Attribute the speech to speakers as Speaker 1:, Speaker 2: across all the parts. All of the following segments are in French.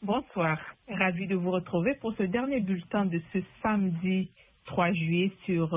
Speaker 1: Bonsoir, ravi de vous retrouver pour ce dernier bulletin de ce samedi 3 juillet sur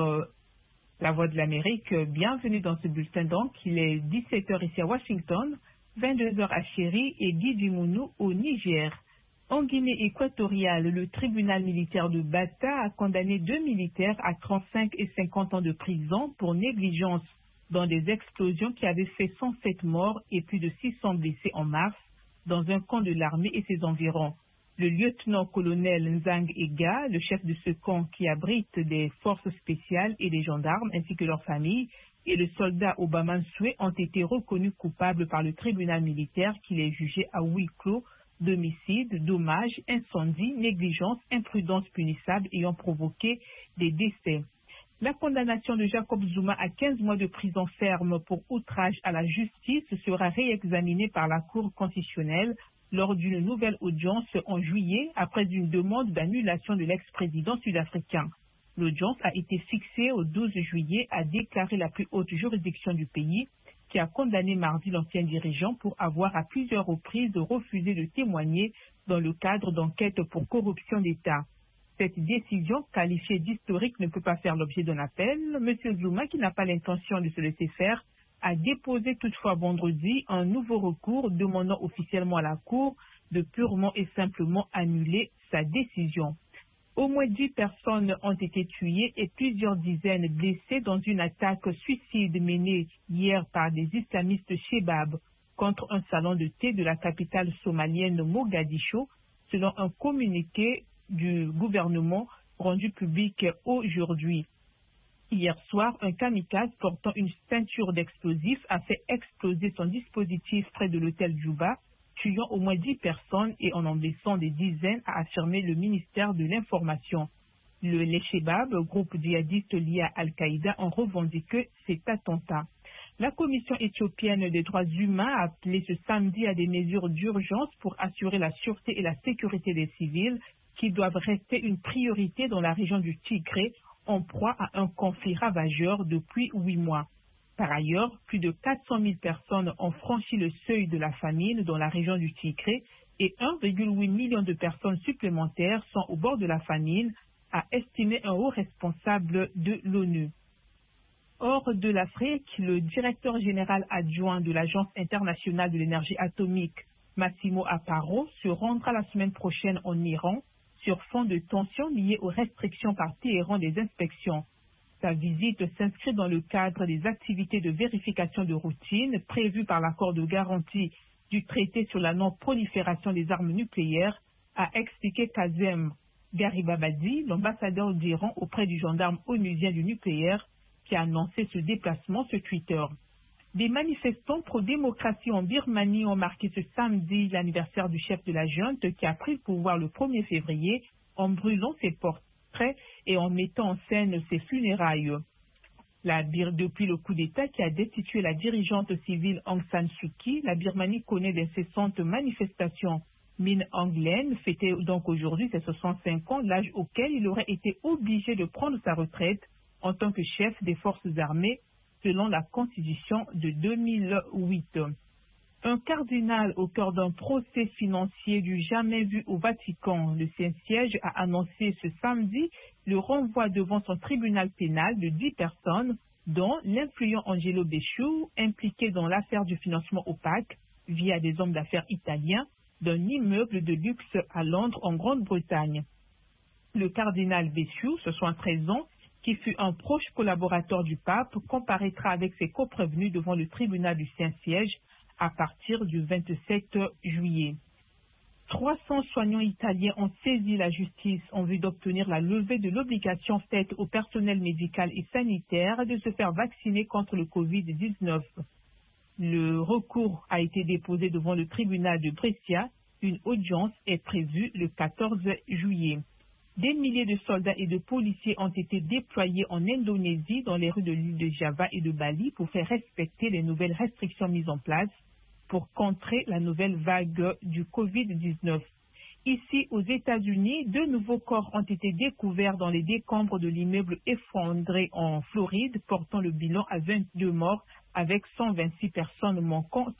Speaker 1: La Voix de l'Amérique. Bienvenue dans ce bulletin donc, il est 17h ici à Washington, 22h à Chéri et Guy-Dumounou au Niger. En Guinée équatoriale, le tribunal militaire de Bata a condamné 2 militaires à 35 et 50 ans de prison pour négligence dans des explosions qui avaient fait 107 morts et plus de 600 blessés en mars dans un camp de l'armée et ses environs. Le lieutenant-colonel Nzang Ega, le chef de ce camp qui abrite des forces spéciales et des gendarmes ainsi que leurs familles, et le soldat Obama Nsoué ont été reconnus coupables par le tribunal militaire qui les jugeait à huis clos d'homicide, dommages, incendie, négligence, imprudence punissable ayant provoqué des décès. La condamnation de Jacob Zuma à 15 mois de prison ferme pour outrage à la justice sera réexaminée par la Cour constitutionnelle lors d'une nouvelle audience en juillet après une demande d'annulation de l'ex-président sud-africain. L'audience a été fixée au 12 juillet, a déclaré la plus haute juridiction du pays, qui a condamné mardi l'ancien dirigeant pour avoir à plusieurs reprises refusé de témoigner dans le cadre d'enquêtes pour corruption d'État. Cette décision, qualifiée d'historique, ne peut pas faire l'objet d'un appel. M. Zuma, qui n'a pas l'intention de se laisser faire, a déposé toutefois vendredi un nouveau recours demandant officiellement à la Cour de purement et simplement annuler sa décision. Au moins 10 personnes ont été tuées et plusieurs dizaines blessées dans une attaque suicide menée hier par des islamistes Shebab contre un salon de thé de la capitale somalienne Mogadiscio, selon un communiqué du gouvernement rendu public aujourd'hui. Hier soir, un kamikaze portant une ceinture d'explosifs a fait exploser son dispositif près de l'hôtel Djouba, tuant au moins 10 personnes et en blessant des dizaines, a affirmé le ministère de l'Information. Les Shebab, groupe djihadiste lié à Al-Qaïda, ont revendiqué cet attentat. La Commission éthiopienne des droits humains a appelé ce samedi à des mesures d'urgence pour assurer la sûreté et la sécurité des civils qui doivent rester une priorité dans la région du Tigré, en proie à un conflit ravageur depuis 8 mois. Par ailleurs, plus de 400 000 personnes ont franchi le seuil de la famine dans la région du Tigré et 1,8 million de personnes supplémentaires sont au bord de la famine, a estimé un haut responsable de l'ONU. Hors de l'Afrique, le directeur général adjoint de l'Agence internationale de l'énergie atomique, Massimo Aparo, se rendra la semaine prochaine en Iran sur fond de tensions liées aux restrictions par Téhéran des inspections. Sa visite s'inscrit dans le cadre des activités de vérification de routine prévues par l'accord de garantie du traité sur la non-prolifération des armes nucléaires, a expliqué Kazem Garibabadi, l'ambassadeur d'Iran auprès du gendarme onusien du nucléaire, qui a annoncé ce déplacement sur Twitter. Des manifestants pro-démocratie en Birmanie ont marqué ce samedi l'anniversaire du chef de la junte qui a pris le pouvoir le 1er février en brûlant ses portraits et en mettant en scène ses funérailles. Depuis le coup d'État qui a destitué la dirigeante civile Aung San Suu Kyi, la Birmanie connaît d'incessantes manifestations. Min Aung Hlaing fêtait donc aujourd'hui ses 65 ans, l'âge auquel il aurait été obligé de prendre sa retraite en tant que chef des forces armées, selon la Constitution de 2008. Un cardinal au cœur d'un procès financier du jamais vu au Vatican, le Saint-Siège a annoncé ce samedi le renvoi devant son tribunal pénal de 10 personnes, dont l'influent Angelo Becciu, impliqué dans l'affaire du financement opaque via des hommes d'affaires italiens d'un immeuble de luxe à Londres en Grande-Bretagne. Le cardinal Becciu, 73 ans, qui fut un proche collaborateur du pape, comparaîtra avec ses coprévenus devant le tribunal du Saint-Siège à partir du 27 juillet. 300 soignants italiens ont saisi la justice en vue d'obtenir la levée de l'obligation faite au personnel médical et sanitaire de se faire vacciner contre le Covid-19. Le recours a été déposé devant le tribunal de Brescia. Une audience est prévue le 14 juillet. Des milliers de soldats et de policiers ont été déployés en Indonésie, dans les rues de l'île de Java et de Bali, pour faire respecter les nouvelles restrictions mises en place pour contrer la nouvelle vague du Covid-19. Ici, aux États-Unis, 2 nouveaux corps ont été découverts dans les décombres de l'immeuble effondré en Floride, portant le bilan à 22 morts avec 126 personnes manquant